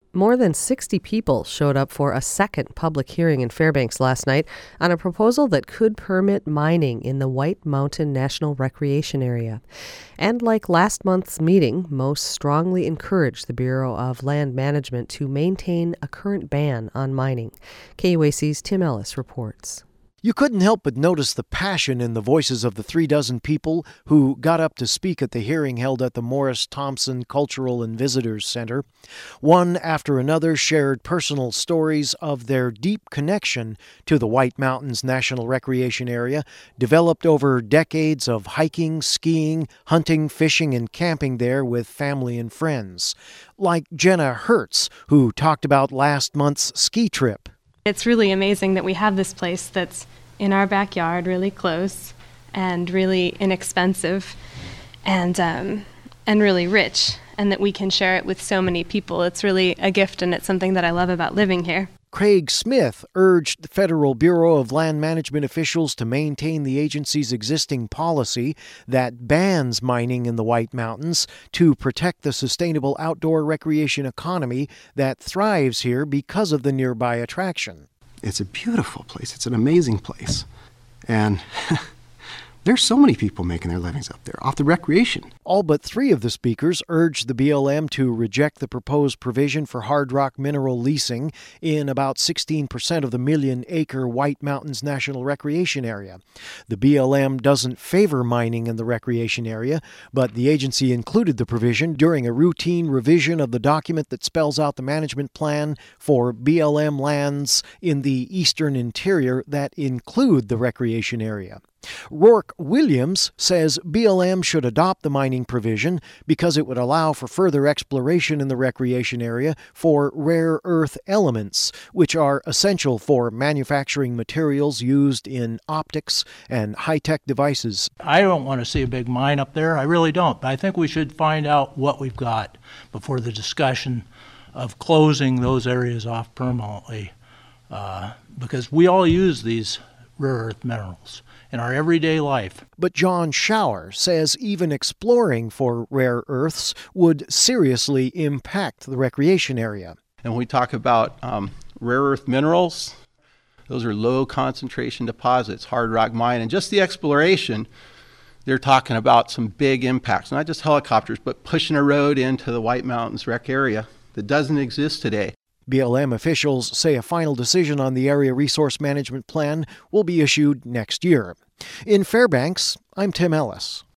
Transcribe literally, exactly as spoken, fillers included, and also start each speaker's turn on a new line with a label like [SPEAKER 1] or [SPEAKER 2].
[SPEAKER 1] More than sixty people showed up for a second public hearing in Fairbanks last night on a proposal that could permit mining in the White Mountain National Recreation Area. And like last month's meeting, most strongly encouraged the Bureau of Land Management to maintain a current ban on mining. K U A C's Tim Ellis reports.
[SPEAKER 2] You couldn't help but notice the passion in the voices of the three dozen people who got up to speak at the hearing held at the Morris Thompson Cultural and Visitors Center. One after another shared personal stories of their deep connection to the White Mountains National Recreation Area, developed over decades of hiking, skiing, hunting, fishing, and camping there with family and friends. Like Jenna Hertz, who talked about last month's ski trip.
[SPEAKER 3] It's really amazing that we have this place that's in our backyard, really close and really inexpensive and um, and really rich, and that we can share it with so many people. It's really a gift, and it's something that I love about living here.
[SPEAKER 2] Craig Smith urged the Federal Bureau of Land Management officials to maintain the agency's existing policy that bans mining in the White Mountains to protect the sustainable outdoor recreation economy that thrives here because of the nearby attraction.
[SPEAKER 4] It's a beautiful place. It's an amazing place. And there's so many people making their livings up there, off the recreation.
[SPEAKER 2] All but three of the speakers urged the B L M to reject the proposed provision for hard rock mineral leasing in about sixteen percent of the million-acre White Mountains National Recreation Area. The B L M doesn't favor mining in the recreation area, but the agency included the provision during a routine revision of the document that spells out the management plan for B L M lands in the eastern interior that include the recreation area. Rourke Williams says B L M should adopt the mining provision because it would allow for further exploration in the recreation area for rare earth elements, which are essential for manufacturing materials used in optics and high-tech devices.
[SPEAKER 5] I don't want to see a big mine up there. I really don't. But I think we should find out what we've got before the discussion of closing those areas off permanently, uh, because we all use these rare earth minerals in our everyday life.
[SPEAKER 2] But John Schauer says even exploring for rare earths would seriously impact the recreation area.
[SPEAKER 6] And when we talk about um, rare earth minerals, those are low concentration deposits, hard rock mine, and just the exploration, they're talking about some big impacts, not just helicopters, but pushing a road into the White Mountains rec area that doesn't exist today.
[SPEAKER 2] B L M officials say a final decision on the Area Resource Management Plan will be issued next year. In Fairbanks, I'm Tim Ellis.